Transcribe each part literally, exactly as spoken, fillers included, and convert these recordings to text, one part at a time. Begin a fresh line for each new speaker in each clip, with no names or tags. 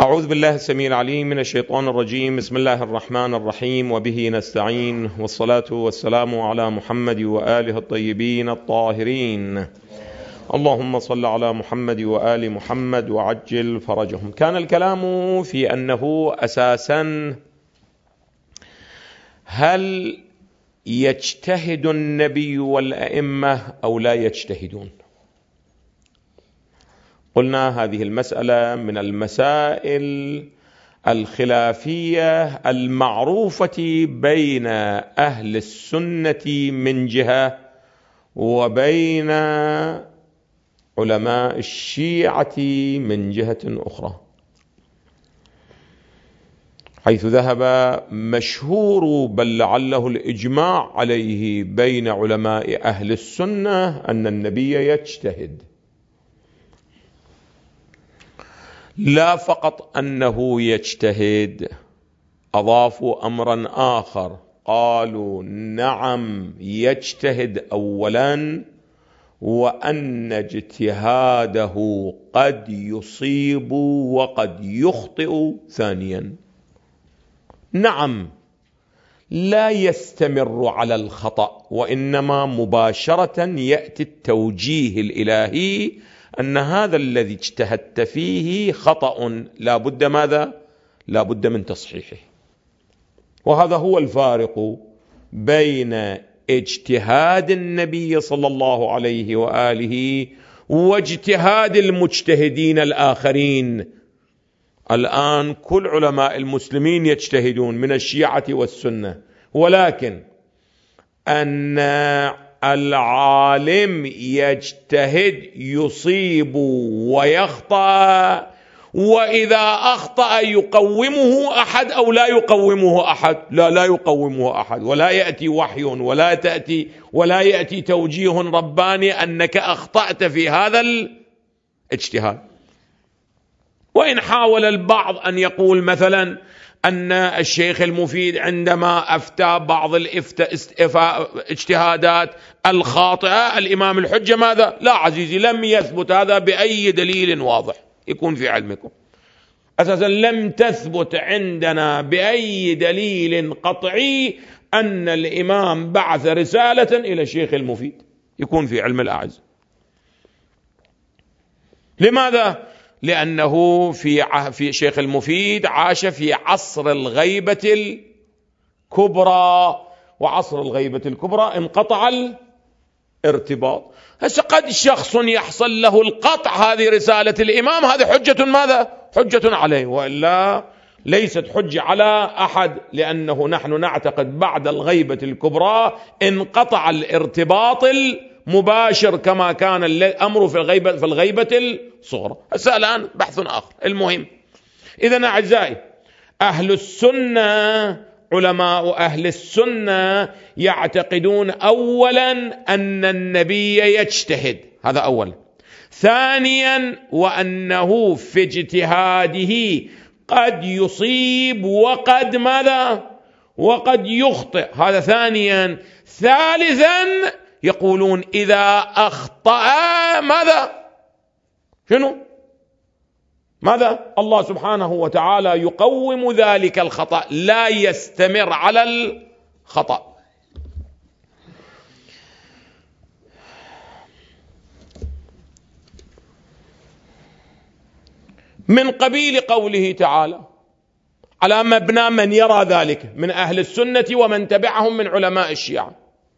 أعوذ بالله السميع العليم من الشيطان الرجيم. بسم الله الرحمن الرحيم، وبه نستعين، والصلاة والسلام على محمد وآله الطيبين الطاهرين. اللهم صل على محمد وآل محمد وعجل فرجهم. كان الكلام في أنه أساسا هل يجتهد النبي والأئمة أو لا يجتهدون؟ قلنا هذه المسألة من المسائل الخلافية المعروفة بين أهل السنة من جهة، وبين علماء الشيعة من جهة أخرى، حيث ذهب مشهور بل لعله الإجماع عليه بين علماء أهل السنة أن النبي يجتهد، لا فقط أنه يجتهد، أضافوا أمرا آخر، قالوا نعم يجتهد أولا، وأن اجتهاده قد يصيب وقد يخطئ ثانيا. نعم لا يستمر على الخطأ، وإنما مباشرة يأتي التوجيه الإلهي أن هذا الذي اجتهدت فيه خطأ، لا بد ماذا؟ لا بد من تصحيحه. وهذا هو الفارق بين اجتهاد النبي صلى الله عليه وآله واجتهاد المجتهدين الآخرين. الآن كل علماء المسلمين يجتهدون من الشيعة والسنة، ولكن أن العالم يجتهد يصيب ويخطأ، وإذا أخطأ يقومه أحد أو لا يقومه أحد؟ لا لا يقومه أحد، ولا يأتي وحي ولا تأتي ولا يأتي توجيه رباني أنك أخطأت في هذا الاجتهاد. وإن حاول البعض أن يقول مثلا أن الشيخ المفيد عندما أفتى بعض الاجتهادات الخاطئة الإمام الحجة ماذا؟ لا عزيزي، لم يثبت هذا بأي دليل واضح يكون في علمكم. أساسا لم تثبت عندنا بأي دليل قطعي أن الإمام بعث رسالة إلى الشيخ المفيد يكون في علم الأعز. لماذا؟ لأنه في في شيخ المفيد عاش في عصر الغيبة الكبرى، وعصر الغيبة الكبرى انقطع الارتباط. هسه قد شخص يحصل له القطع هذه رسالة الإمام، هذه حجة ماذا؟ حجة عليه، وإلا ليست حجة على أحد، لأنه نحن نعتقد بعد الغيبة الكبرى انقطع الارتباط مباشر كما كان الأمر في الغيبة في الغيبة الصغرى. هسه الآن بحث آخر. المهم، إذن أعزائي، أهل السنة، علماء أهل السنة يعتقدون أولا أن النبي يجتهد، هذا أولا. ثانيا، وأنه في اجتهاده قد يصيب وقد ماذا؟ وقد يخطئ، هذا ثانيا. ثالثا، يقولون إذا أخطأ ماذا؟ شنو؟ ماذا؟ الله سبحانه وتعالى يقوم ذلك الخطأ، لا يستمر على الخطأ. من قبيل قوله تعالى على مبنى من يرى ذلك من أهل السنة ومن تبعهم من علماء الشيعة،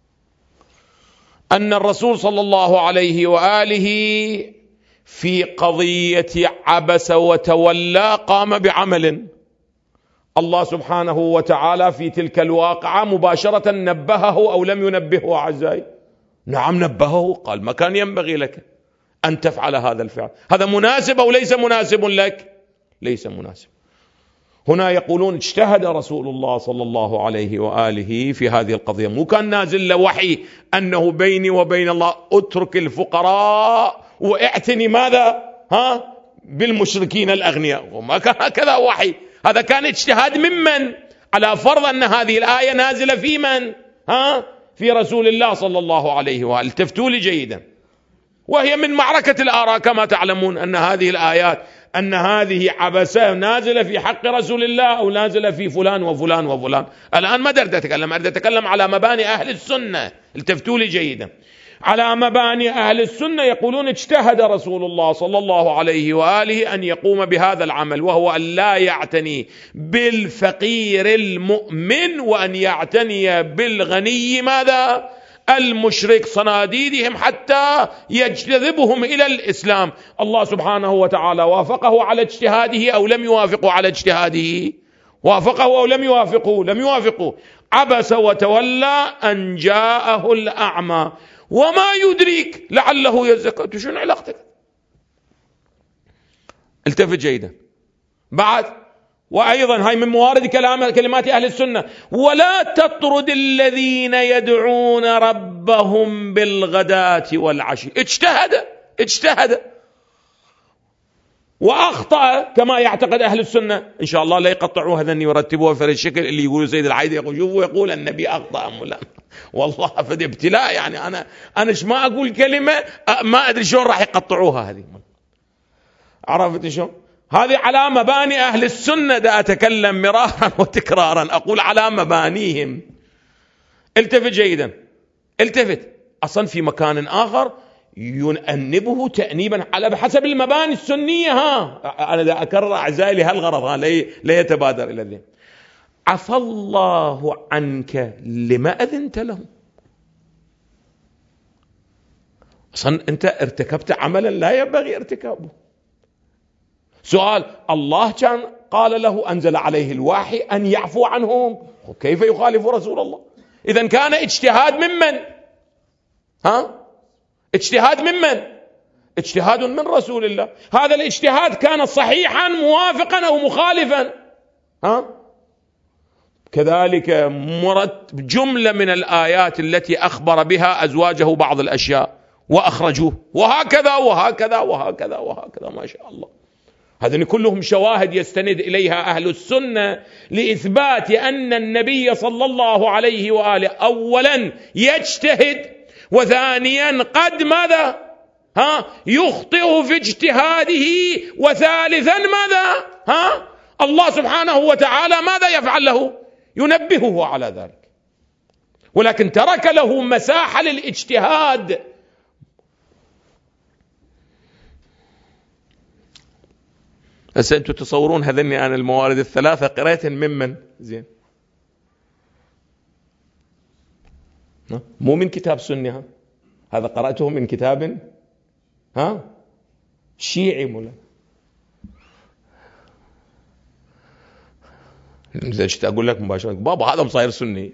أن الرسول صلى الله عليه وآله في قضية عبس وتولى قام بعمل، الله سبحانه وتعالى في تلك الواقعة مباشرة نبهه أو لم ينبهه أعزائي؟ نعم نبهه، قال ما كان ينبغي لك أن تفعل هذا الفعل، هذا مناسب أو ليس مناسب لك؟ ليس مناسب. هنا يقولون اجتهد رسول الله صلى الله عليه وآله في هذه القضية، مو كان نازل له وحي أنه بيني وبين الله اترك الفقراء واعتني ماذا؟ ها؟ بالمشركين الأغنياء، وما كان هكذا وحي. هذا كان اجتهاد ممن؟ على فرض أن هذه الآية نازلة في من؟ ها؟ في رسول الله صلى الله عليه وآله. التفتوا لي جيدا. وهي من معركة الآراء كما تعلمون أن هذه الآيات أن هذه عبسة نازلة في حق رسول الله أو نازلة في فلان وفلان وفلان. الآن ما أريد أتكلم، أريد أتكلم على مباني أهل السنة. التفتوا لي جيدا. على مباني أهل السنة يقولون اجتهد رسول الله صلى الله عليه وآله أن يقوم بهذا العمل، وهو أن لا يعتني بالفقير المؤمن وأن يعتني بالغني ماذا؟ المشرك، صناديدهم حتى يجذبهم إلى الإسلام. الله سبحانه وتعالى وافقه على اجتهاده أو لم يوافقه على اجتهاده؟ وافقه أو لم يوافقه؟ لم يوافقه. عبس وتولى أن جاءه الأعمى وما يدريك لعله يزكى. شنو علاقتك؟ التفت جيدا. بعد وأيضا هاي من موارد كلام كلمات أهل السنة: ولا تطرد الذين يدعون ربهم بالغداة والعشي. اجتهد اجتهد وأخطأ كما يعتقد أهل السنة. إن شاء الله لا يقطعوا هذا يرتبوها في الشكل اللي يقولوا سيد العيد يقول شوفوا يقول النبي أخطأ مولانا. والله فدي ابتلاء، يعني أنا أنا ما أقول كلمة ما أدري شلون راح يقطعوها هذه. عرفت شلون؟ هذه على مباني أهل السنة. دا أتكلم مرارا وتكرارا أقول على مبانيهم. التفت جيدا، التفت. أصلا في مكان آخر ينأنبه تأنيبا على بحسب المباني السنية. ها أنا دا أكرر أعزائي لهالغرض، ها لا يتبادر إلى الذهن. عفى الله عنك لما أذنت لهم. أصلا أنت ارتكبت عملا لا ينبغي ارتكابه. سؤال: الله كان قال له أنزل عليه الوحي أن يعفو عنهم، كيف يخالف رسول الله؟ إذن كان اجتهاد ممن؟ ها؟ اجتهاد ممن؟ اجتهاد من رسول الله. هذا الاجتهاد كان صحيحا موافقا أو مخالفا؟ ها؟ كذلك مرت جملة من الآيات التي أخبر بها أزواجه بعض الأشياء وأخرجوه، وهكذا وهكذا وهكذا وهكذا ما شاء الله. هذين كلهم شواهد يستند إليها أهل السنة لإثبات أن النبي صلى الله عليه وآله أولا يجتهد، وثانيا قد ماذا؟ ها يخطئ في اجتهاده، وثالثا ماذا؟ ها الله سبحانه وتعالى ماذا يفعل له؟ ينبهه على ذلك، ولكن ترك له مساحة للاجتهاد. هسه أنتم تصورون هذني أنا الموارد الثلاثة قرأت ممن؟ زين، مو من كتاب سني، ها هذا قرأته من كتاب ها شيعي مولا. إذا جيت أقول لك مباشرة بابا هذا مصير سني،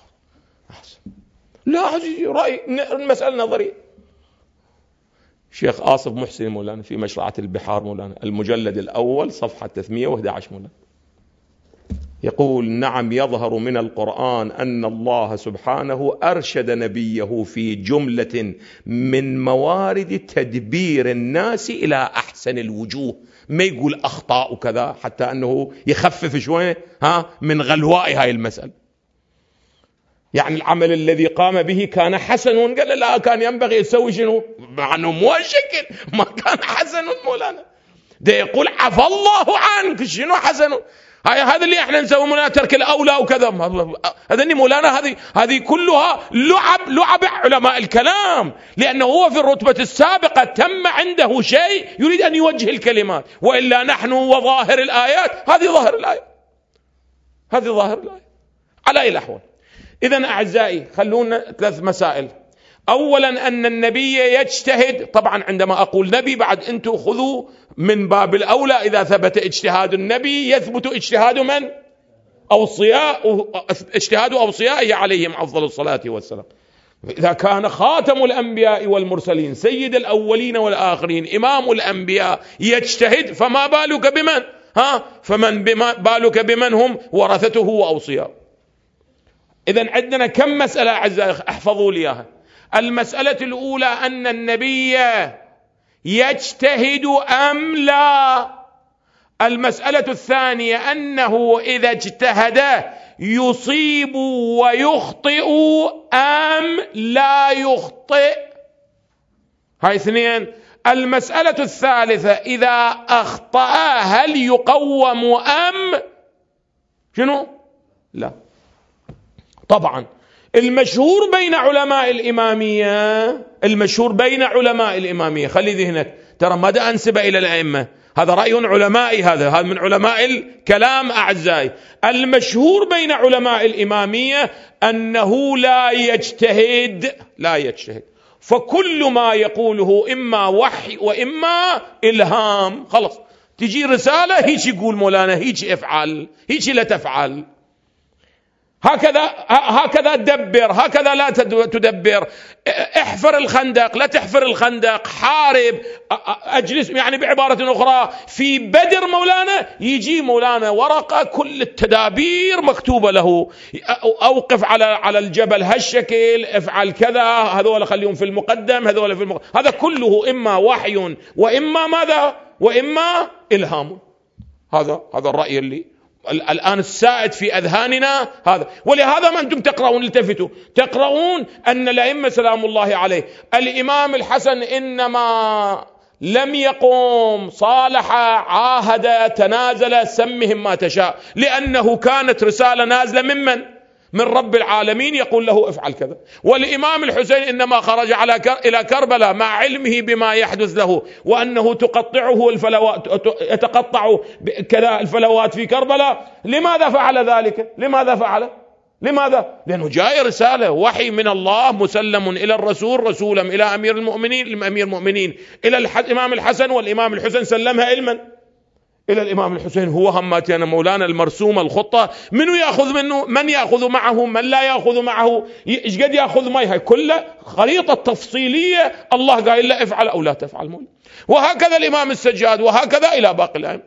لا عزيزي رأي المسألة نظرية. شيخ آصف محسن مولانا في مشرعة البحار مولانا المجلد الأول صفحة ثلاثمئة وأحد عشر مولانا يقول: نعم يظهر من القرآن أن الله سبحانه أرشد نبيه في جملة من موارد تدبير الناس إلى أحسن الوجوه. ما يقول أخطاء وكذا حتى أنه يخفف شوية ها من غلواء هاي المسألة. يعني العمل الذي قام به كان حسن، قال لا كان ينبغي يسوي شنو؟ مع أنه مو شكل ما كان حسن مولانا. ده يقول عفى الله عنك، شنو حسن؟ هاي هذا اللي احنا نسوي مولانا ترك الأولى وكذا. هذا اللي مولانا هذه هذه كلها لعب لعب علماء الكلام، لأنه هو في الرتبة السابقة تم عنده شيء يريد أن يوجه الكلمات، وإلا نحن وظاهر الآيات هذه ظاهر الآية، هذه ظاهر الآية على أي الأحوال. إذن أعزائي خلونا ثلاث مسائل. أولا أن النبي يجتهد. طبعا عندما أقول نبي بعد أنتم خذوا من باب الأولى، إذا ثبت اجتهاد النبي يثبت اجتهاد من؟ أوصياء، اجتهاد أوصيائه عليهم أفضل الصلاة والسلام. إذا كان خاتم الأنبياء والمرسلين سيد الأولين والآخرين إمام الأنبياء يجتهد، فما بالك بمن؟ ها فمن بما بالك بمن هم ورثته وأوصياء. إذن عندنا كم مسألة أعزائي احفظوا لي إياها. المسألة الأولى أن النبي يجتهد أم لا. المسألة الثانية أنه إذا اجتهد يصيب ويخطئ أم لا يخطئ. هاي اثنين. المسألة الثالثة: إذا أخطأ هل يقوم أم شنو؟ لا. طبعا المشهور بين علماء الإمامية المشهور بين علماء الإمامية خلي ذهنك، ترى مدى أنسب إلى الأئمة، هذا رأي علمائي، هذا هذا من علماء الكلام أعزائي. المشهور بين علماء الإمامية أنه لا يجتهد لا يجتهد فكل ما يقوله إما وحي وإما إلهام. خلص تجي رسالة هيك يقول مولانا هيك افعل، هيك لا تفعل، هكذا هكذا دبر، هكذا لا تدبر، احفر الخندق لا تحفر الخندق، حارب، اجلس. يعني بعبارة اخرى في بدر مولانا يجي مولانا ورقة كل التدابير مكتوبة له، اوقف على على الجبل هالشكل، افعل كذا، هذول خليهم في المقدم، هذول في المقدم. هذا كله اما وحي واما ماذا واما الهام. هذا هذا الرأي اللي الآن السائد في أذهاننا هذا. ولهذا ما أنتم تقرؤون، التفتوا تقرؤون أن الأئمة سلام الله عليه، الإمام الحسن إنما لم يقم، صالح، عاهد، تنازل، سمهم ما تشاء، لأنه كانت رسالة نازلة ممن؟ من رب العالمين يقول له افعل كذا. والإمام الحسين إنما خرج على كر... إلى كربلاء مع علمه بما يحدث له، وأنه تقطعه الفلوات، يتقطع كذا الفلوات في كربلاء. لماذا فعل ذلك؟ لماذا فعل؟ لماذا؟ لأنه جاء رسالة وحي من الله مسلم إلى الرسول، رسولا إلى أمير المؤمنين، أمير المؤمنين إلى الإمام الحسن، والإمام الحسن سلمها علما إلى الإمام الحسين. هو هماتنا مولانا المرسومة الخطة، من يأخذ منه؟ من يأخذ معه؟ من لا يأخذ معه؟ إيش قد يأخذ معي؟ هاي كلها خريطة تفصيلية الله قال لا افعل أو لا تفعل مولا. وهكذا الإمام السجاد، وهكذا إلى باقي الأئمة.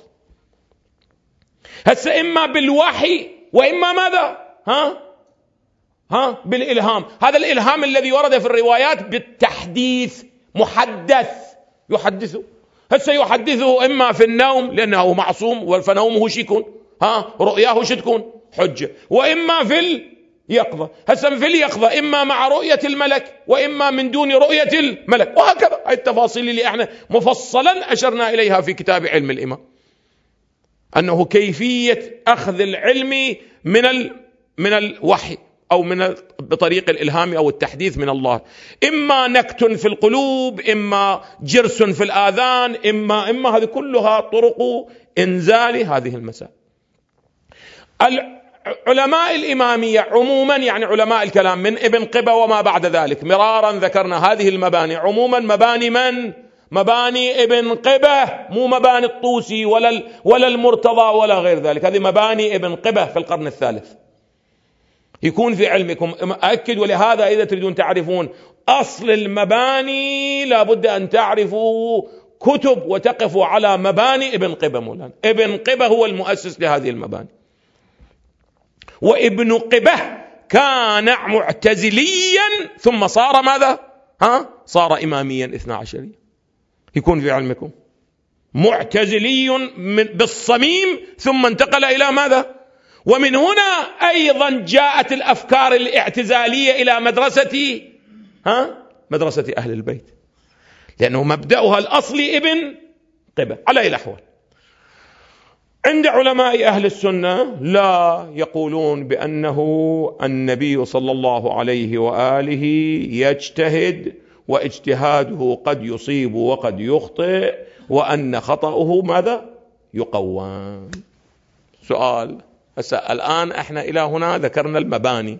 هسه إما بالوحي وإما ماذا؟ ها ها بالإلهام. هذا الإلهام الذي ورد في الروايات بالتحديث، محدث يحدثه. هسه يحدثه إما في النوم لأنه معصوم والفنومه شيكون، ها رؤياه شتكون حجة، وإما في اليقظة. هسه في اليقظة إما مع رؤية الملك وإما من دون رؤية الملك، وهكذا. هاي التفاصيل اللي احنا مفصلا أشرنا إليها في كتاب علم الإمام، أنه كيفية أخذ العلم من ال من الوحي أو من بطريق الإلهام أو التحديث من الله، إما نكت في القلوب، إما جرس في الآذان، إما إما هذه كلها طرق إنزال هذه المسائل. العلماء الإمامية عموما، يعني علماء الكلام من ابن قبة وما بعد ذلك، مرارا ذكرنا هذه المباني عموما مباني من؟ مباني ابن قبة، مو مباني الطوسي ولا ولا المرتضى ولا غير ذلك. هذه مباني ابن قبة في القرن الثالث، يكون في علمكم أكد. ولهذا إذا تريدون تعرفون أصل المباني لابد أن تعرفوا كتب وتقفوا على مباني ابن قبة مولانا. ابن قبة هو المؤسس لهذه المباني، وابن قبة كان معتزليا ثم صار ماذا؟ ها؟ صار إماميا اثنى عشريا. يكون في علمكم معتزلي بالصميم ثم انتقل إلى ماذا؟ ومن هنا أيضا جاءت الأفكار الاعتزالية إلى مدرسة ها مدرسة أهل البيت، لأنه مبدأها الأصلي ابن قبة. على أي الأحوال عند علماء أهل السنة لا يقولون بأنه النبي صلى الله عليه وآله يجتهد واجتهاده قد يصيب وقد يخطئ، وأن خطأه ماذا؟ يقوم. سؤال هسه الآن احنا إلى هنا ذكرنا المباني،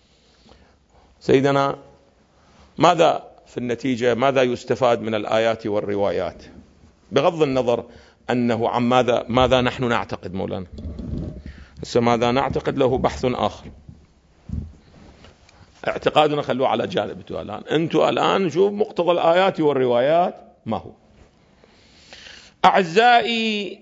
سيدنا ماذا في النتيجة؟ ماذا يستفاد من الآيات والروايات؟ بغض النظر أنه عن ماذا ماذا نحن نعتقد مولانا، هسه ماذا نعتقد له بحث آخر. اعتقادنا خلوه على جانب. الآن أنتوا الآن شوف مقتضى الآيات والروايات ما هو. أعزائي،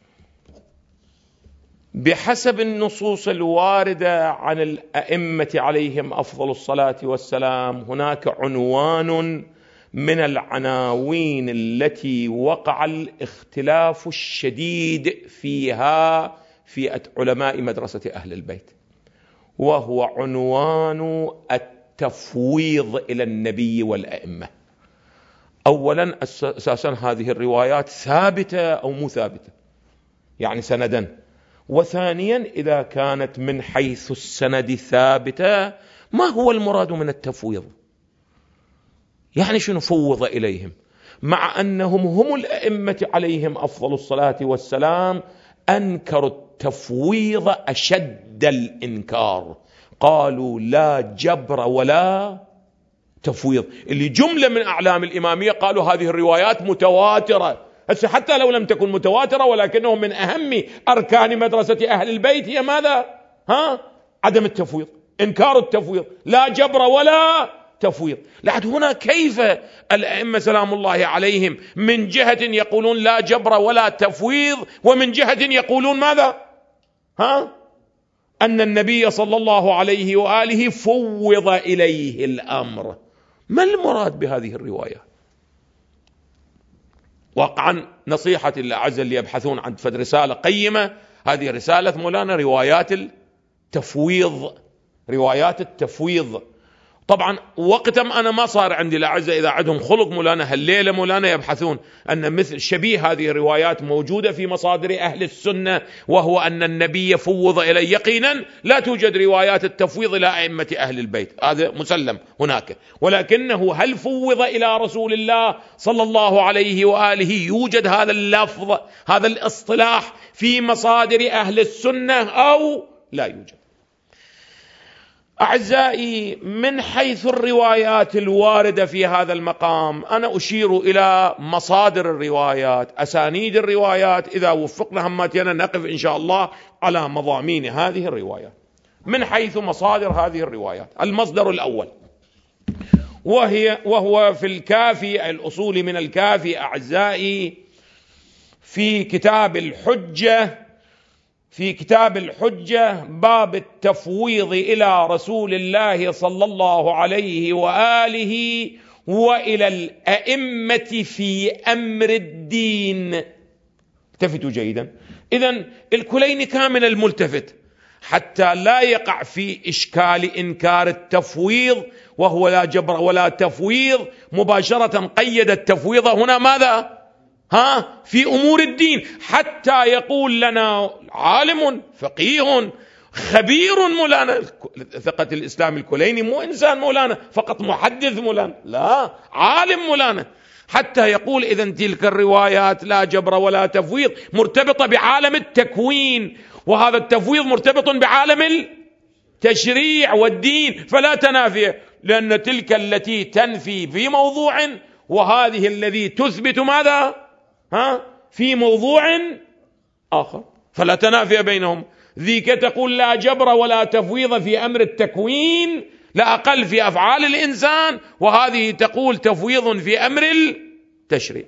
بحسب النصوص الواردة عن الأئمة عليهم أفضل الصلاة والسلام، هناك عنوان من العناوين التي وقع الاختلاف الشديد فيها في علماء مدرسة أهل البيت، وهو عنوان التفويض إلى النبي والأئمة. أولا أساسا هذه الروايات ثابتة أو مو ثابتة، يعني سندا. وثانيا إذا كانت من حيث السند ثابتة، ما هو المراد من التفويض؟ يعني شنو فوض إليهم؟ مع أنهم هم الأئمة عليهم أفضل الصلاة والسلام أنكروا التفويض أشد الإنكار، قالوا لا جبر ولا تفويض، اللي جملة من أعلام الإمامية قالوا هذه الروايات متواترة. حتى لو لم تكن متواترة، ولكنه من أهم أركان مدرسة أهل البيت هي ماذا؟ ها؟ عدم التفويض، إنكار التفويض، لا جبر ولا تفويض. لعد هنا كيف الأئمة سلام الله عليهم من جهة يقولون لا جبر ولا تفويض، ومن جهة يقولون ماذا؟ ها؟ أن النبي صلى الله عليه وآله فوض إليه الأمر. ما المراد بهذه الرواية؟ واقعا نصيحة الأعز اللي يبحثون عن فد رسالة قيمة، هذه رسالة مولانا روايات التفويض، روايات التفويض. طبعا وقتم أنا ما صار عندي الأعزة إذا عندهم خلق مولانا هالليلة مولانا يبحثون أن مثل شبيه هذه الروايات موجودة في مصادر أهل السنة، وهو أن النبي فوض إليه. يقينا لا توجد روايات التفويض إلى أئمة أهل البيت، هذا مسلم هناك، ولكنه هل فوض إلى رسول الله صلى الله عليه وآله؟ يوجد هذا اللفظ، هذا الاصطلاح في مصادر أهل السنة أو لا يوجد؟ أعزائي، من حيث الروايات الواردة في هذا المقام أنا أشير إلى مصادر الروايات، أسانيد الروايات، إذا وفقنا هماتنا نقف إن شاء الله على مضامين هذه الروايات. من حيث مصادر هذه الروايات، المصدر الأول وهي وهو في الكافي، الأصول من الكافي أعزائي، في كتاب الحجة، في كتاب الحجة باب التفويض إلى رسول الله صلى الله عليه وآله وإلى الأئمة في أمر الدين. التفتوا جيدا. إذن الكليني كان من الملتفت حتى لا يقع في إشكال إنكار التفويض، وهو لا جبر ولا تفويض، مباشرة قيد التفويض هنا ماذا؟ ها؟ في أمور الدين، حتى يقول لنا عالم فقيه خبير مولانا. ثقة الإسلام الكليني مو إنسان مولانا فقط محدث مولانا، لا، عالم مولانا، حتى يقول إذن تلك الروايات لا جبر ولا تفويض مرتبطة بعالم التكوين، وهذا التفويض مرتبط بعالم التشريع والدين، فلا تنافي، لأن تلك التي تنفي في موضوع، وهذه الذي تثبت ماذا؟ ها؟ في موضوع آخر، فلا تنافي بينهم. ذيك تقول لا جبر ولا تفويض في أمر التكوين، لا أقل في أفعال الإنسان، وهذه تقول تفويض في أمر التشريع.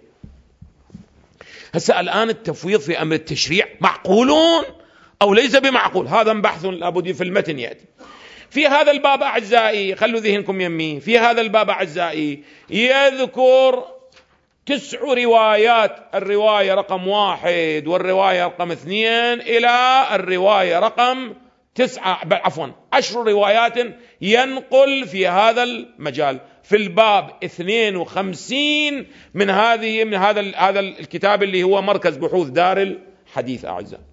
هسه الآن التفويض في أمر التشريع معقولون أو ليس بمعقول؟ هذا بحث لابد في المتن يأتي. في هذا الباب أعزائي، خلوا ذهنكم يمي، في هذا الباب أعزائي يذكر تسع روايات، الرواية رقم واحد والرواية رقم اثنين إلى الرواية رقم تسعة، عفوا عشر روايات ينقل في هذا المجال، في الباب اثنين وخمسين من هذه من هذا هذا الكتاب اللي هو مركز بحوث دار الحديث. أعزائي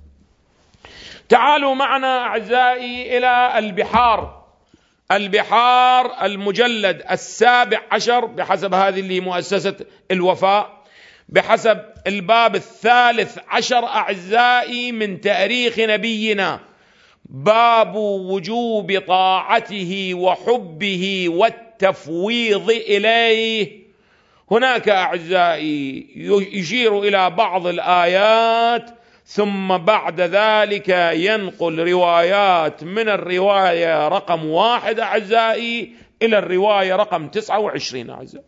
تعالوا معنا أعزائي إلى البحار، البحار المجلد السابع عشر بحسب هذه اللي مؤسسة الوفاء، بحسب الباب الثالث عشر أعزائي من تاريخ نبينا، باب وجوب طاعته وحبه والتفويض إليه. هناك أعزائي يشير إلى بعض الآيات، ثم بعد ذلك ينقل روايات من الرواية رقم واحد أعزائي إلى الرواية رقم تسعة وعشرين أعزائي.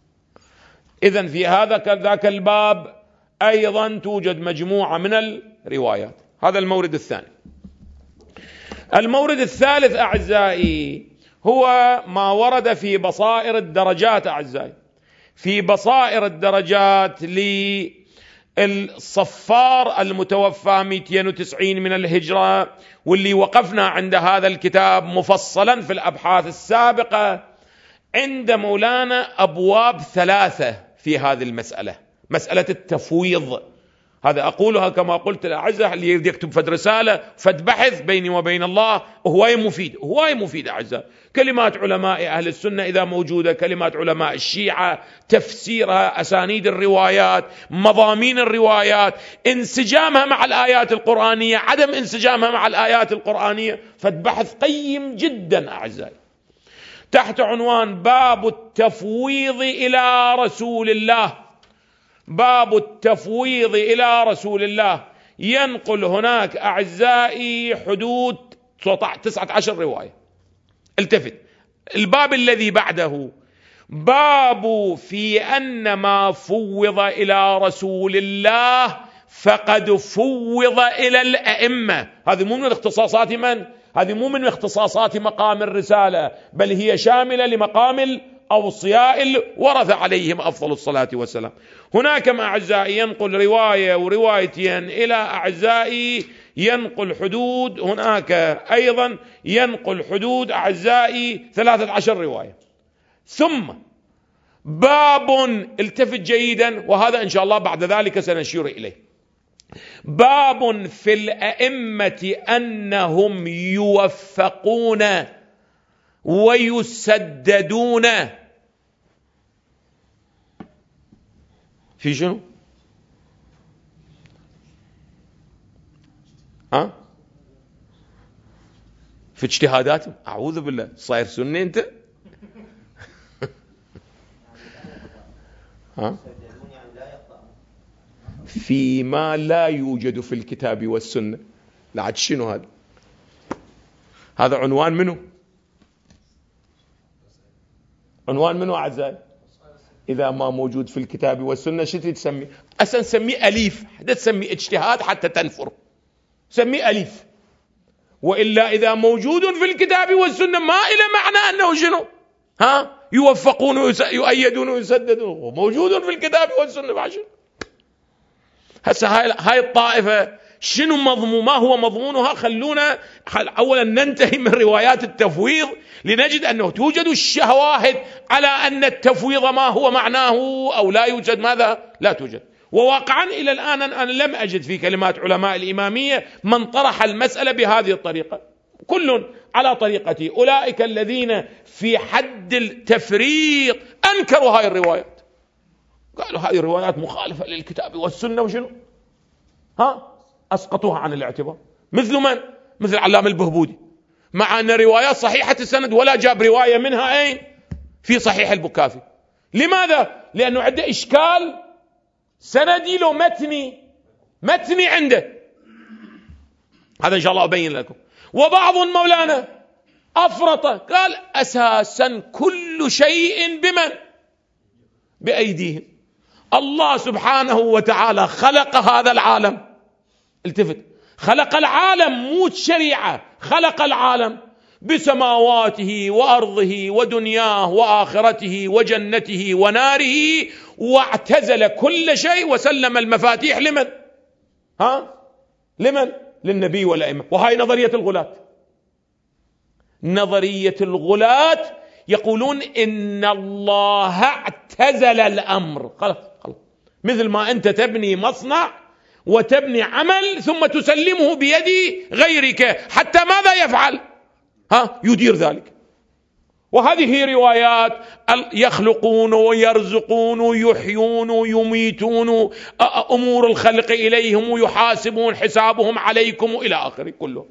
إذن في هذا ذاك الباب أيضا توجد مجموعة من الروايات. هذا المورد الثاني. المورد الثالث أعزائي هو ما ورد في بصائر الدرجات أعزائي، في بصائر الدرجات لي الصفار المتوفى مئتين وتسعين من الهجرة، واللي وقفنا عند هذا الكتاب مفصلا في الأبحاث السابقة عند مولانا أبواب ثلاثة في هذه المسألة، مسألة التفويض. هذا أقولها كما قلت الأعزاء، اللي يريد يكتب فد رسالة فد بحث بيني وبين الله هواي مفيد، هواي مفيد أعزاء. كلمات علماء أهل السنة إذا موجودة، كلمات علماء الشيعة، تفسيرها، أسانيد الروايات، مضامين الروايات، انسجامها مع الآيات القرآنية، عدم انسجامها مع الآيات القرآنية، فد بحث قيم جدا أعزائي، تحت عنوان باب التفويض إلى رسول الله. باب التفويض إلى رسول الله ينقل هناك أعزائي حدود تسعة عشر رواية. التفت، الباب الذي بعده باب في أن ما فوض إلى رسول الله فقد فوض إلى الأئمة. هذه مو من اختصاصات من؟ هذه مو من اختصاصات مقام الرسالة، بل هي شاملة لمقام الأوصياء الورثة عليهم أفضل الصلاة والسلام. هناك أعزائي ينقل رواية وروايتين إلى أعزائي ينقل حدود، هناك أيضا ينقل حدود أعزائي ثلاثة عشر رواية. ثم باب، التفت جيدا، وهذا إن شاء الله بعد ذلك سنشير إليه، باب في الأئمة أنهم يوفقون ويسددون في شنو؟ ها؟ في اجتهاداتهم. أعوذ بالله، صاير سني أنت؟ ها؟ فيما لا يوجد في الكتاب والسنة. لا، شنو هذا؟ هذا عنوان منه؟ عنوان منه أعزائي؟ إذا ما موجود في الكتاب والسنة شو تسمي؟ أصلا سميه أليف، حتى تسمي اجتهاد حتى تنفر، سميه أليف. وإلا إذا موجود في الكتاب والسنة ما إلى معنى أنه شنو؟ ها؟ يوفقون ويؤيدون ويسددون، وموجود في الكتاب والسنة بعشر. هسه هاي هاي الطائفة شنو مضمون، ما هو مضمونها؟ خلونا أولا ننتهي من روايات التفويض لنجد أنه توجد الشواهد على أن التفويض ما هو معناه أو لا يوجد. ماذا؟ لا توجد. وواقعا إلى الآن أنا لم أجد في كلمات علماء الإمامية من طرح المسألة بهذه الطريقة، كل على طريقته. أولئك الذين في حد التفريط أنكروا هاي الروايات، قالوا هذه الروايات مخالفة للكتاب والسنة وشنو؟ ها؟ أسقطوها عن الاعتبار. مثل من؟ مثل علام البهبودي، مع أن روايات صحيحة السند ولا جاب رواية منها أين؟ في صحيح البكافي. لماذا؟ لأنه عنده إشكال سندي لو متني، متني عنده. هذا إن شاء الله أبين لكم. وبعض مولانا أفرط، قال أساسا كل شيء بمن؟ بأيديهم. الله سبحانه وتعالى خلق هذا العالم، التفت، خلق العالم مو شريعة، خلق العالم بسماواته وأرضه ودنياه وآخرته وجنته وناره، واعتزل كل شيء وسلم المفاتيح لمن؟ ها؟ لمن؟ للنبي والأئمة. وهاي نظرية الغلاة. نظرية الغلاة يقولون إن الله اعتزل الأمر. خلاص خلاص، مثل ما أنت تبني مصنع وتبني عمل ثم تسلمه بيد غيرك، حتى ماذا يفعل؟ ها؟ يدير ذلك. وهذه روايات يخلقون ويرزقون ويحيون ويميتون، أمور الخلق إليهم ويحاسبون، حسابهم عليكم، إلى آخره كله.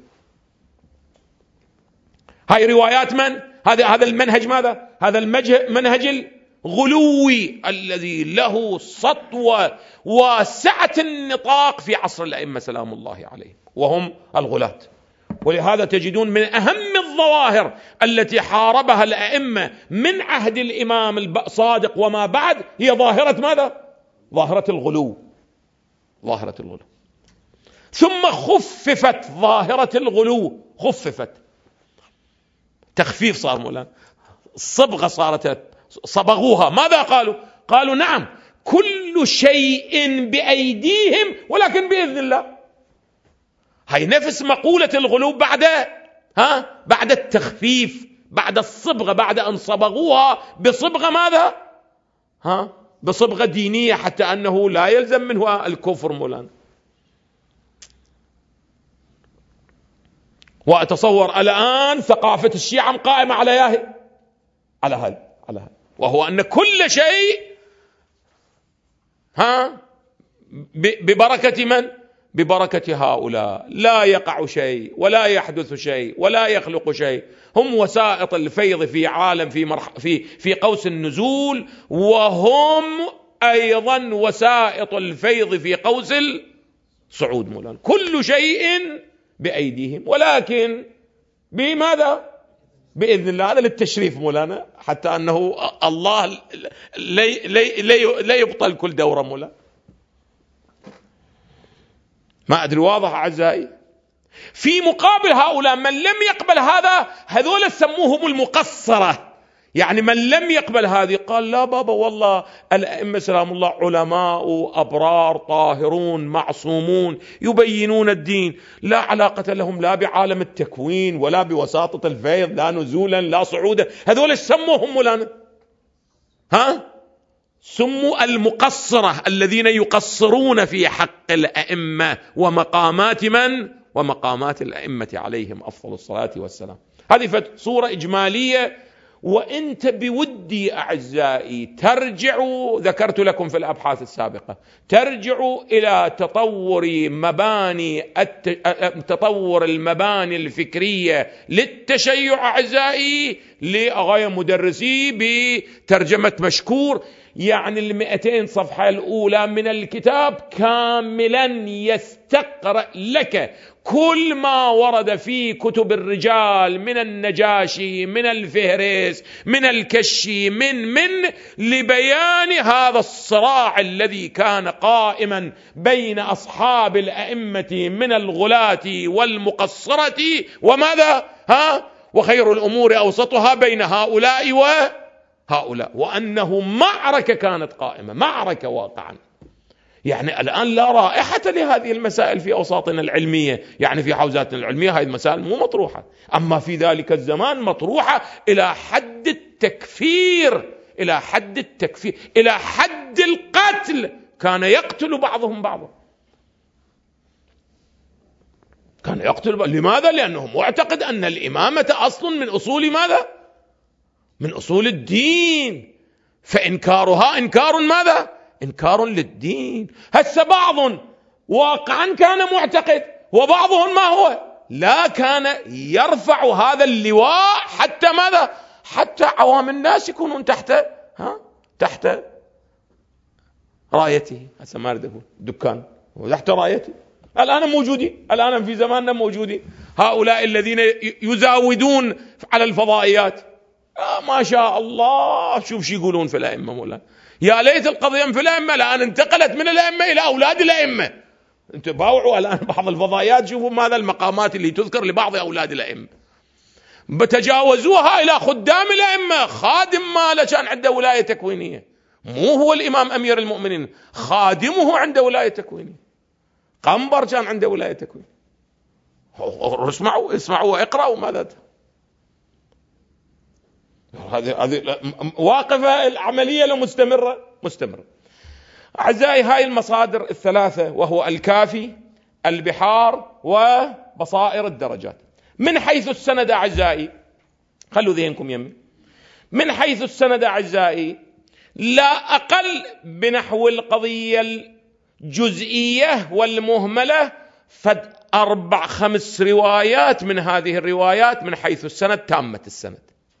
هاي روايات من؟ هذا هذا المنهج ماذا؟ هذا المنهج الغلوي الذي له سطوة وسعة النطاق في عصر الأئمة سلام الله عليهم، وهم الغلاة. ولهذا تجدون من أهم الظواهر التي حاربها الأئمة من عهد الإمام الصادق وما بعد هي ظاهرة ماذا؟ ظاهرة الغلو، ظاهرة الغلو. ثم خففت ظاهرة الغلو، خففت، تخفيف صار مولانا، الصبغة صارت، صبغوها. ماذا قالوا؟ قالوا نعم كل شيء بأيديهم ولكن بإذن الله. هاي نفس مقولة الغلو بعد ها بعد التخفيف، بعد الصبغة، بعد أن صبغوها بصبغة ماذا؟ ها بصبغة دينية حتى أنه لا يلزم منه الكفر مولانا. وأتصور الآن ثقافة الشيعة قائمة على ياهي على هذا على هذا وهو أن كل شيء ها ببركة من؟ ببركة هؤلاء، لا يقع شيء ولا يحدث شيء ولا يخلق شيء، هم وسائط الفيض في عالم في مرح في في قوس النزول، وهم أيضا وسائط الفيض في قوس الصعود مولانا. كل شيء بأيديهم، ولكن بماذا؟ بإذن الله. هذا للتشريف مولانا، حتى أنه الله لا لا يبطل كل دورة مولانا. ما أدري واضح أعزائي؟ في مقابل هؤلاء من لم يقبل هذا، هذول سموهم المقصرة، يعني من لم يقبل هذه قال لا بابا والله الأئمة سلام الله علماء أبرار طاهرون معصومون يبينون الدين، لا علاقة لهم لا بعالم التكوين ولا بوساطة الفيض، لا نزولا لا صعودا. هذول سموهم مولانا ها سموا المقصرة، الذين يقصرون في حق الأئمة ومقامات من؟ ومقامات الأئمة عليهم أفضل الصلاة والسلام. هذه صورة إجمالية. وإنت بودي أعزائي ترجعوا، ذكرت لكم في الأبحاث السابقة، ترجعوا إلى تطور مباني الت... تطور المباني الفكرية للتشيع أعزائي لأغاية مدرسي بترجمة مشكور، يعني المئتين صفحة الأولى من الكتاب كاملا يستقرأ لك كل ما ورد في كتب الرجال من النجاشي من الفهرس من الكشي من من لبيان هذا الصراع الذي كان قائما بين أصحاب الأئمة من الغلاة والمقصرة وماذا ها وخير الأمور أوسطها بين هؤلاء وهؤلاء، وأنه معركة كانت قائمة، معركة واقعا. يعني الآن لا رائحة لهذه المسائل في أوساطنا العلمية، يعني في حوزاتنا العلمية هذه المسائل مو مطروحة، أما في ذلك الزمان مطروحة إلى حد التكفير، إلى حد التكفير، إلى حد القتل. كان يقتل بعضهم بعضا، كان يقتل بعض. لماذا؟ لأنه معتقد أن الإمامة أصل من أصول ماذا؟ من أصول الدين، فإنكارها إنكار ماذا؟ إنكار للدين. هسه بعض واقعا كان معتقد، وبعضهم ما هو لا كان يرفع هذا اللواء حتى ماذا؟ حتى عوام الناس يكونون تحت ها تحت رايته. هسه ما أريد أقول دكان تحت رايته، الآن موجودين، الآن في زماننا موجودين هؤلاء الذين يزاودون على الفضائيات. آه ما شاء الله، شوف شو يقولون في الأئمة مولانا. يا ليت القضية في الأئمة الآن انتقلت من الأئمة إلى أولاد الأئمة. أنت باوعوا الآن بعض الفضائيات، شوفوا ماذا المقامات اللي تذكر لبعض أولاد الأئمة، بتجاوزوها إلى خدام الأئمة. خادم ماله كان عنده ولاية تكوينية، مو هو الإمام أمير المؤمنين، خادمه عنده ولاية تكوينية. قنبر كان عنده ولاية تكوينية. اسمعوا اسمعوا واقرأوا ماذا. هذه هذه واقفة العملية لمستمرة مستمرة. أعزائي، هاي المصادر الثلاثة، وهو الكافي، البحار، وبصائر الدرجات. من حيث السند أعزائي، خلوا ذهنكم يمي، من حيث السند أعزائي لا أقل بنحو القضية الجزئية والمهملة فد أربع خمس روايات من هذه الروايات من حيث السند تامة السند.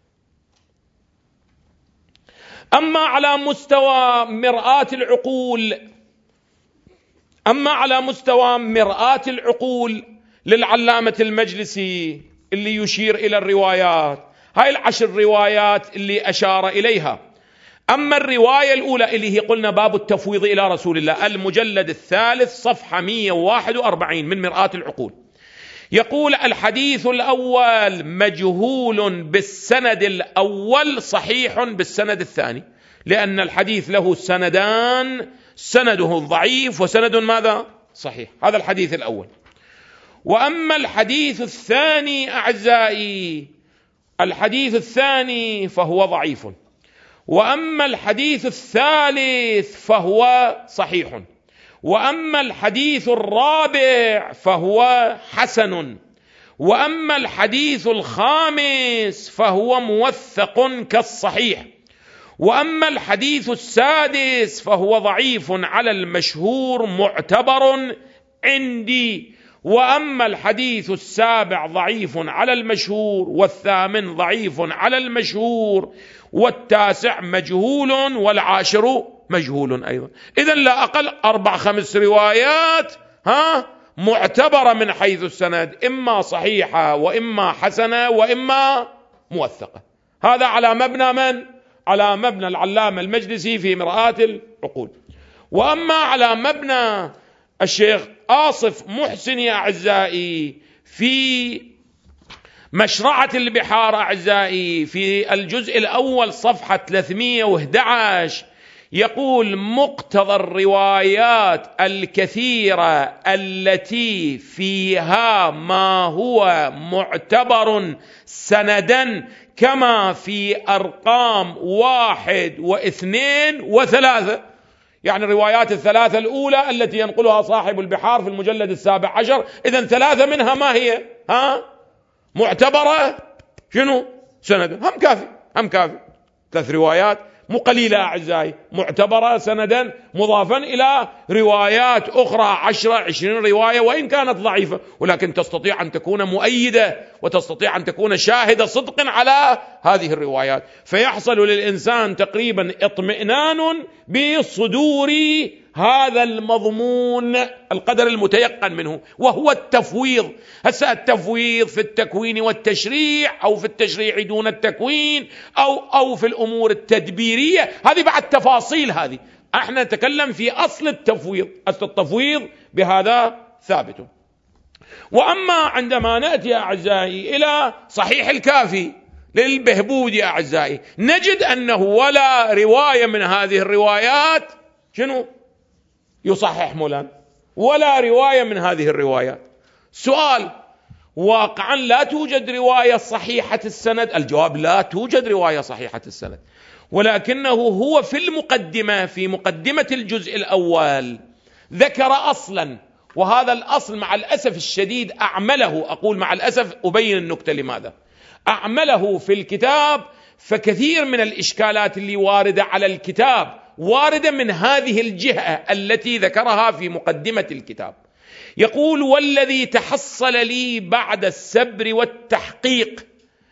أما على مستوى مرآة العقول أما على مستوى مرآة العقول للعلامة المجلسي اللي يشير إلى الروايات، هاي العشر روايات اللي أشار إليها. أما الرواية الأولى اللي هي قلنا باب التفويض إلى رسول الله، المجلد الثالث صفحة مئة وواحد وأربعين من مرآة العقول، يقول الحديث الأول مجهول بالسند الأول صحيح بالسند الثاني، لأن الحديث له سندان، سنده ضعيف وسند ماذا؟ صحيح. هذا الحديث الأول. وأما الحديث الثاني أعزائي، الحديث الثاني فهو ضعيف، وأما الحديث الثالث فهو صحيح، وأما الحديث الرابع فهو حسن، وأما الحديث الخامس فهو موثق كالصحيح، وأما الحديث السادس فهو ضعيف على المشهور معتبر عندي، وأما الحديث السابع ضعيف على المشهور، والثامن ضعيف على المشهور، والتاسع مجهول، والعاشر مجهول أيضا. إذن لا أقل أربع خمس روايات ها معتبرة من حيث السند، إما صحيحة وإما حسنة وإما موثقة. هذا على مبنى من؟ على مبنى العلامة المجلسي في مرآة العقول. وأما على مبنى الشيخ آصف محسن يا أعزائي في مشرعة البحار أعزائي في الجزء الأول صفحة ثلاثمئة وأحد عشر يقول: مقتضى الروايات الكثيرة التي فيها ما هو معتبر سندا كما في أرقام واحد واثنين وثلاثة، يعني الروايات الثلاثة الأولى التي ينقلها صاحب البحار في المجلد السابع عشر، إذن ثلاثة منها ما هي؟ ها معتبرة شنو سندا، هم كافي هم كافي ثلاث روايات مو قليلة أعزائي، معتبرة سندا مضافا إلى روايات أخرى عشرة عشرين رواية وإن كانت ضعيفة، ولكن تستطيع أن تكون مؤيدة وتستطيع أن تكون شاهدة صدق على هذه الروايات، فيحصل للإنسان تقريبا اطمئنان بصدور هذا المضمون القدر المتيقن منه، وهو التفويض. هسه التفويض في التكوين والتشريع، أو في التشريع دون التكوين، أو أو في الأمور التدبيرية، هذه بعد تفاصيل. هذه احنا نتكلم في أصل التفويض، أصل التفويض بهذا ثابت. وأما عندما نأتي أعزائي إلى صحيح الكافي للبهبودي أعزائي، نجد أنه ولا رواية من هذه الروايات شنو يصحح مولانا، ولا رواية من هذه الروايات. سؤال: واقعا لا توجد رواية صحيحة السند؟ الجواب: لا توجد رواية صحيحة السند، ولكنه هو في المقدمة في مقدمة الجزء الأول ذكر أصلا، وهذا الأصل مع الأسف الشديد أعمله، أقول مع الأسف أبين النكتة لماذا أعمله في الكتاب، فكثير من الإشكالات اللي واردة على الكتاب واردة من هذه الجهة التي ذكرها في مقدمة الكتاب. يقول: والذي تحصل لي بعد السبر والتحقيق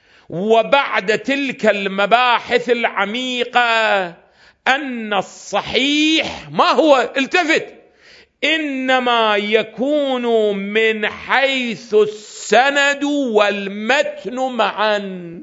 وبعد تلك المباحث العميقة أن الصحيح ما هو؟ التفت، إنما يكون من حيث السند والمتن معا.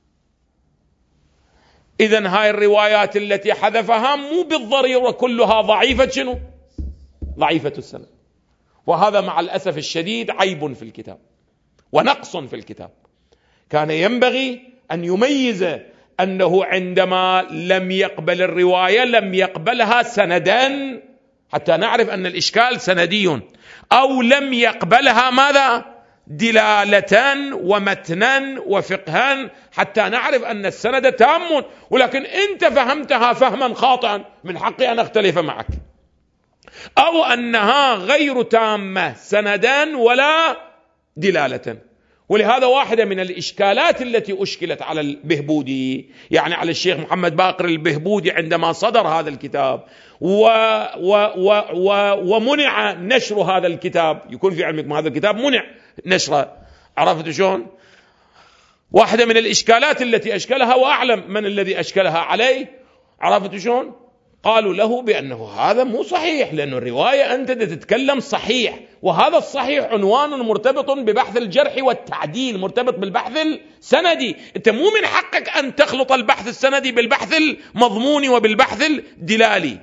إذن هاي الروايات التي حذفها مو بالضرورة كلها ضعيفة شنو؟ ضعيفة السند، وهذا مع الأسف الشديد عيب في الكتاب ونقص في الكتاب. كان ينبغي أن يميز أنه عندما لم يقبل الرواية لم يقبلها سندا حتى نعرف أن الإشكال سندي، أو لم يقبلها ماذا؟ دلالة ومتنا وفقها حتى نعرف أن السند تام، ولكن أنت فهمتها فهما خاطئا، من حقي أن أختلف معك، أو أنها غير تامة سندا ولا دلالة. ولهذا واحدة من الإشكالات التي أشكلت على البهبودي، يعني على الشيخ محمد باقر البهبودي عندما صدر هذا الكتاب و و و و ومنع نشر هذا الكتاب، يكون في علمكم هذا الكتاب منع نشره، عرفت شلون؟ واحدة من الإشكالات التي أشكلها، وأعلم من الذي أشكلها عليه، عرفت شلون؟ قالوا له بأنه هذا مو صحيح، لأن الرواية أنت تتكلم صحيح، وهذا الصحيح عنوان مرتبط ببحث الجرح والتعديل، مرتبط بالبحث السندي، أنت مو من حقك أن تخلط البحث السندي بالبحث المضموني وبالبحث الدلالي،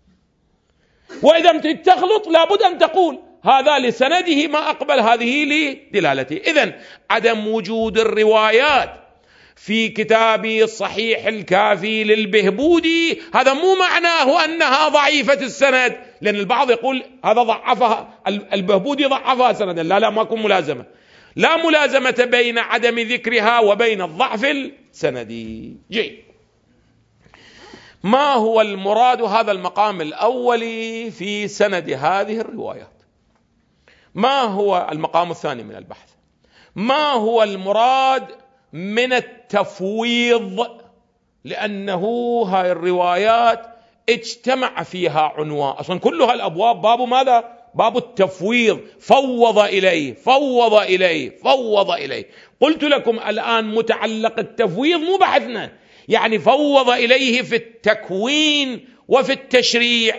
وإذا تخلط لابد أن تقول هذا لسنده ما أقبل هذه لدلالته. إذن عدم وجود الروايات في كتابي الصحيح الكافي للبهبودي هذا مو معناه أنها ضعيفة السند، لأن البعض يقول هذا ضعفها البهبودي ضعفها سندا. لا لا ماكو ملازمة، لا ملازمة بين عدم ذكرها وبين الضعف السندي. جيد. ما هو المراد؟ هذا المقام الأولي في سند هذه الروايات. ما هو المقام الثاني من البحث؟ ما هو المراد من التفويض؟ لأنه هاي الروايات اجتمع فيها عنوان، أصلا كلها الأبواب باب ماذا؟ باب التفويض. فوض إليه فوض إليه فوض إليه. قلت لكم الآن متعلق التفويض مو بحثنا، يعني فوض إليه في التكوين وفي التشريع،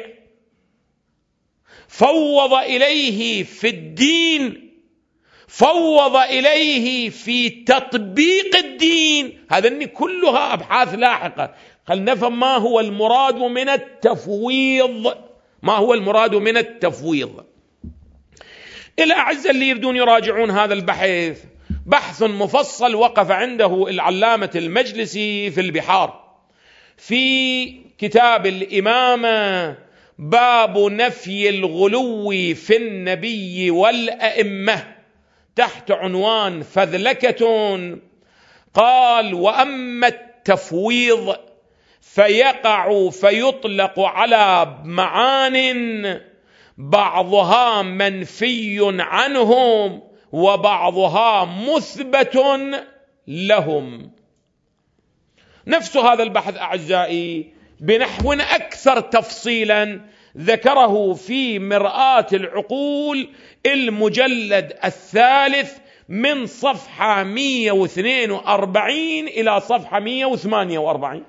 فوض إليه في الدين، فوض إليه في تطبيق الدين. هذا كلها أبحاث لاحقة. خلينا نفهم ما هو المراد من التفويض. ما هو المراد من التفويض؟ الأعزة اللي يريدون يراجعون هذا البحث، بحث مفصل وقف عنده العلامة المجلسي في البحار في كتاب الإمامة، باب نفي الغلو في النبي والأئمة، تحت عنوان فذلكة. قال: وأما التفويض فيقع فيطلق على معان بعضها منفي عنهم وبعضها مثبت لهم. نفس هذا البحث أعزائي بنحو أكثر تفصيلا ذكره في مرآة العقول المجلد الثالث من صفحة مئة واثنين وأربعين إلى صفحة مئة وثمانية وأربعين.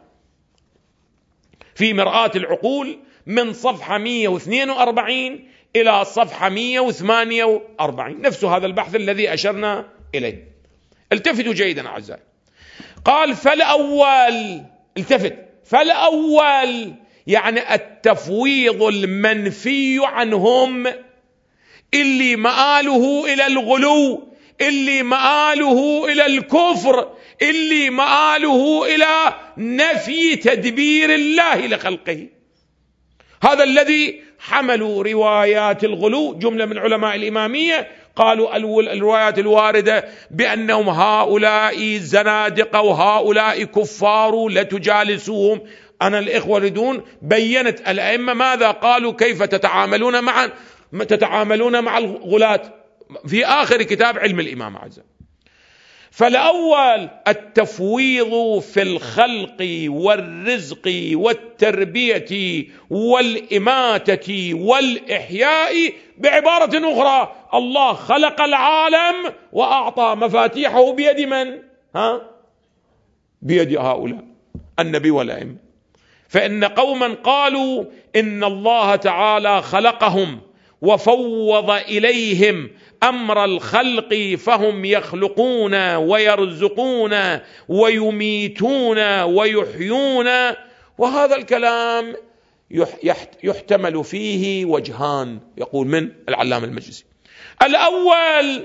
في مرآة العقول من صفحة مئة واثنين وأربعين إلى صفحة مئة وثمانية وأربعين، نفس هذا البحث الذي أشرنا إليه. التفتوا جيدا أعزائي. قال: فالأول، التفت، فالأول يعني التفويض المنفي عنهم، اللي مآله إلى الغلو، اللي مآله إلى الكفر، اللي مآله إلى نفي تدبير الله لخلقه. هذا الذي حملوا روايات الغلو. جملة من علماء الإمامية قالوا الروايات الواردة بأنهم هؤلاء زنادقة وهؤلاء كفار لا تجالسوهم. أنا الإخوة يريدون بينت الأئمة ماذا قالوا، كيف تتعاملون مع تتعاملون مع الغلاة في آخر كتاب علم الإمام عز. فالأول التفويض في الخلق والرزق والتربية والإماتة والإحياء. بعبارة أخرى، الله خلق العالم وأعطى مفاتيحه بيد من؟ ها؟ بيد هؤلاء النبي والأئمة. فإن قوما قالوا إن الله تعالى خلقهم وفوض إليهم أمر الخلق فهم يخلقون ويرزقون ويميتون ويحيون. وهذا الكلام يحتمل فيه وجهان، يقول من العلامة المجلسي. الأول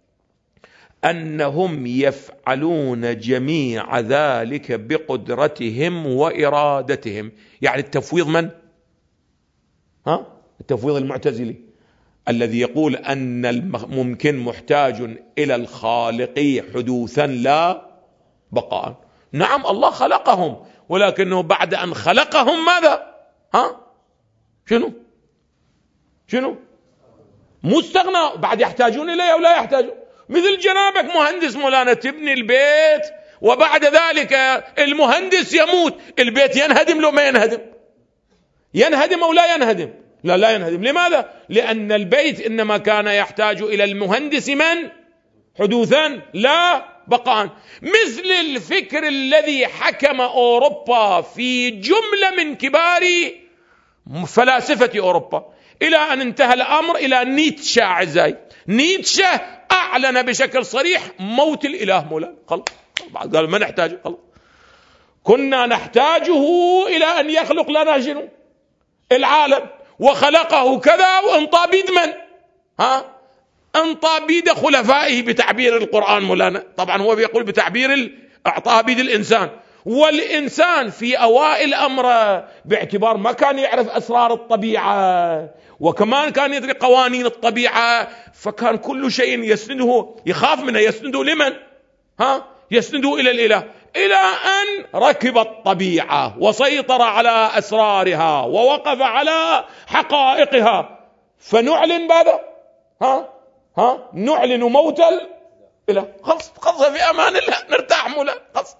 أنهم يفعلون جميع ذلك بقدرتهم وإرادتهم. يعني التفويض من؟ ها؟ التفويض المعتزلي الذي يقول أن الممكن محتاج إلى الخالق حدوثا لا بقاء. نعم، الله خلقهم، ولكنه بعد أن خلقهم ماذا؟ ها؟ شنو؟ شنو؟ مستغنى، بعد يحتاجون إليه أو لا يحتاجون. مثل جنابك مهندس مولانا، تبني البيت وبعد ذلك المهندس يموت، البيت ينهدم لو ما ينهدم؟ ينهدم أو لا ينهدم؟ لا لا ينهدم. لماذا؟ لأن البيت إنما كان يحتاج إلى المهندس من؟ حدوثا لا بقاء. مثل الفكر الذي حكم أوروبا في جملة من كبار فلاسفة أوروبا، إلى أن انتهى الأمر إلى نيتشه. أعزائي، نيتشه أعلن بشكل صريح موت الإله مولانا. خلاص، قال ما نحتاجه، خلاص. كنا نحتاجه إلى أن يخلق لنا شنو؟ العالم، وخلقه كذا، وانطى بيد من؟ ها؟ انطى بيد خلفائه بتعبير القرآن مولانا. طبعا هو بيقول بتعبير اعطاه بيد الإنسان، والإنسان في أوائل أمره باعتبار ما كان يعرف أسرار الطبيعة وكمان كان يدري قوانين الطبيعة، فكان كل شيء يسنده يخاف منه. يسنده لمن؟ ها؟ يسنده إلى الإله. إلى أن ركب الطبيعة وسيطر على أسرارها ووقف على حقائقها، فنعلن ماذا؟ ها ها نعلن موت الإله. خلص خلص في أمان الله، نرتاح مولا خلص.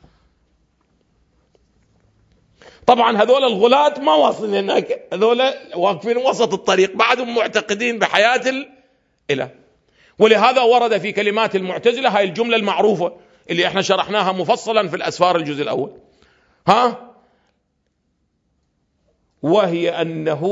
طبعا هذول الغلاة ما واصلين هناك، هذول واقفين وسط الطريق، بعدهم معتقدين بحياة الإله. ولهذا ورد في كلمات المعتزلة هاي الجملة المعروفة اللي احنا شرحناها مفصلا في الأسفار الجزء الأول، ها وهي أنه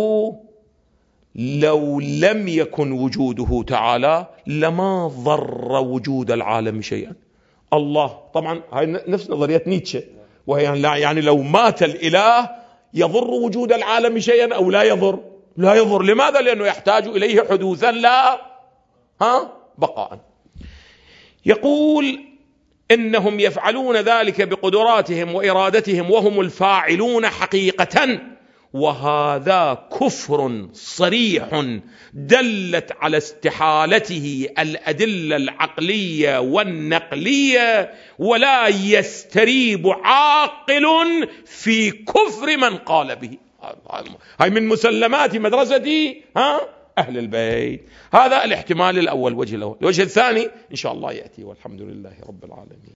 لو لم يكن وجوده تعالى لما ضر وجود العالم شيئا. الله طبعا هاي نفس نظرية نيتشه، وهي يعني لو مات الإله يضر وجود العالم شيئا أو لا يضر؟ لا يضر. لماذا؟ لأنه يحتاج إليه حدوثا لا ها بقاء. يقول إنهم يفعلون ذلك بقدراتهم وإرادتهم وهم الفاعلون حقيقة، وهذا كفر صريح دلت على استحالته الأدلة العقلية والنقلية، ولا يستريب عاقل في كفر من قال به. هاي من مسلمات مدرسة ها أهل البيت. هذا الاحتمال الأول، وجه الأول. الوجه الثاني إن شاء الله يأتي، والحمد لله رب العالمين.